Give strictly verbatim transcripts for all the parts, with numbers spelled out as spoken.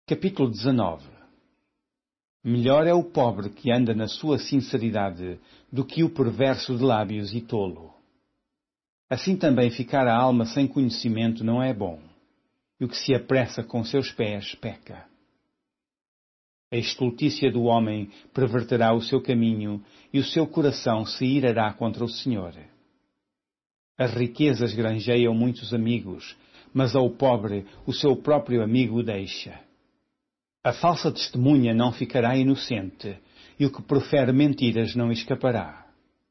Capítulo dezenove. Melhor é o pobre que anda na sua sinceridade do que o perverso de lábios e tolo. Assim também ficar a alma sem conhecimento não é bom, e o que se apressa com seus pés peca. A estultícia do homem perverterá o seu caminho, e o seu coração se irará contra o Senhor. As riquezas granjeiam muitos amigos, mas ao pobre o seu próprio amigo o deixa. A falsa testemunha não ficará inocente, e o que profere mentiras não escapará.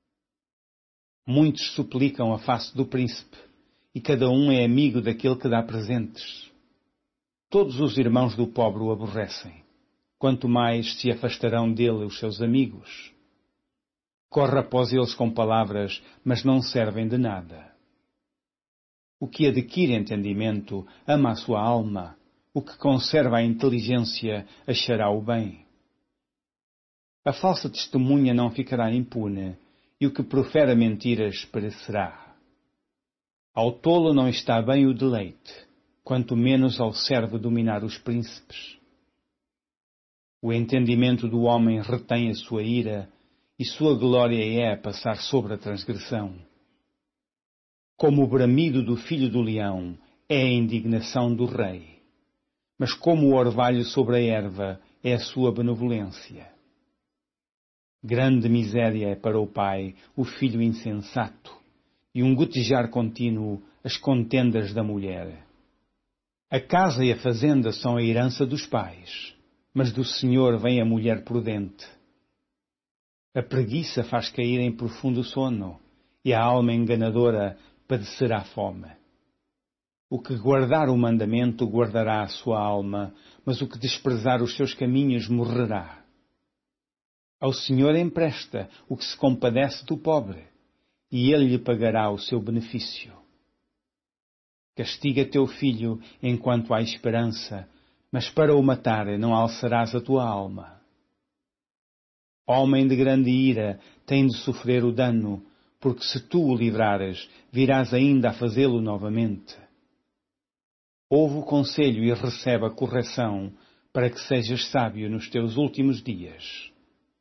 Muitos suplicam a face do príncipe, e cada um é amigo daquele que dá presentes. Todos os irmãos do pobre o aborrecem, quanto mais se afastarão dele os seus amigos. Corre após eles com palavras, mas não servem de nada. O que adquire entendimento ama a sua alma. O que conserva a inteligência achará o bem. A falsa testemunha não ficará impune, e o que profere mentiras perecerá. Ao tolo não está bem o deleite, quanto menos ao servo dominar os príncipes. O entendimento do homem retém a sua ira, e sua glória é passar sobre a transgressão. Como o bramido do filho do leão é a indignação do rei. Mas como o orvalho sobre a erva é a sua benevolência. Grande miséria é para o pai o filho insensato, e um gotejar contínuo as contendas da mulher. A casa e a fazenda são a herança dos pais, mas do Senhor vem a mulher prudente. A preguiça faz cair em profundo sono, e a alma enganadora padecerá fome. O que guardar o mandamento guardará a sua alma, mas o que desprezar os seus caminhos morrerá. Ao Senhor empresta o que se compadece do pobre, e ele lhe pagará o seu benefício. Castiga teu filho enquanto há esperança, mas para o matar não alçarás a tua alma. Homem de grande ira tem de sofrer o dano, porque se tu o livrares, virás ainda a fazê-lo novamente. Ouve o conselho e recebe a correção, para que sejas sábio nos teus últimos dias.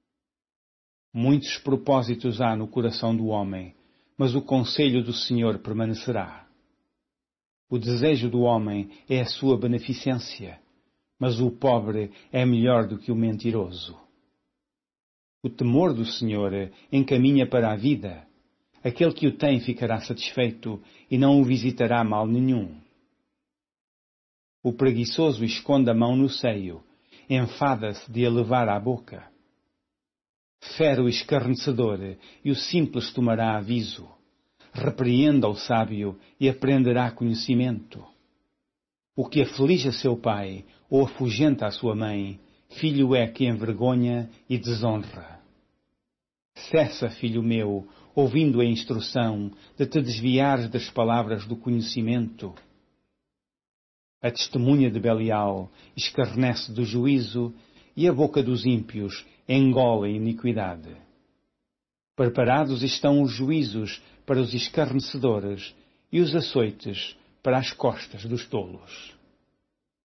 Muitos propósitos há no coração do homem, mas o conselho do Senhor permanecerá. O desejo do homem é a sua beneficência, mas o pobre é melhor do que o mentiroso. O temor do Senhor encaminha para a vida. Aquele que o tem ficará satisfeito e não o visitará mal nenhum. O preguiçoso esconde a mão no seio, enfada-se de a levar à boca. Fere o escarnecedor e o simples tomará aviso. Repreenda o sábio e aprenderá conhecimento. O que aflige a seu pai ou afugenta a sua mãe, filho é que envergonha e desonra. Cessa, filho meu, ouvindo a instrução, de te desviares das palavras do conhecimento. A testemunha de Belial escarnece do juízo, e a boca dos ímpios engole a iniquidade. Preparados estão os juízos para os escarnecedores, e os açoites para as costas dos tolos.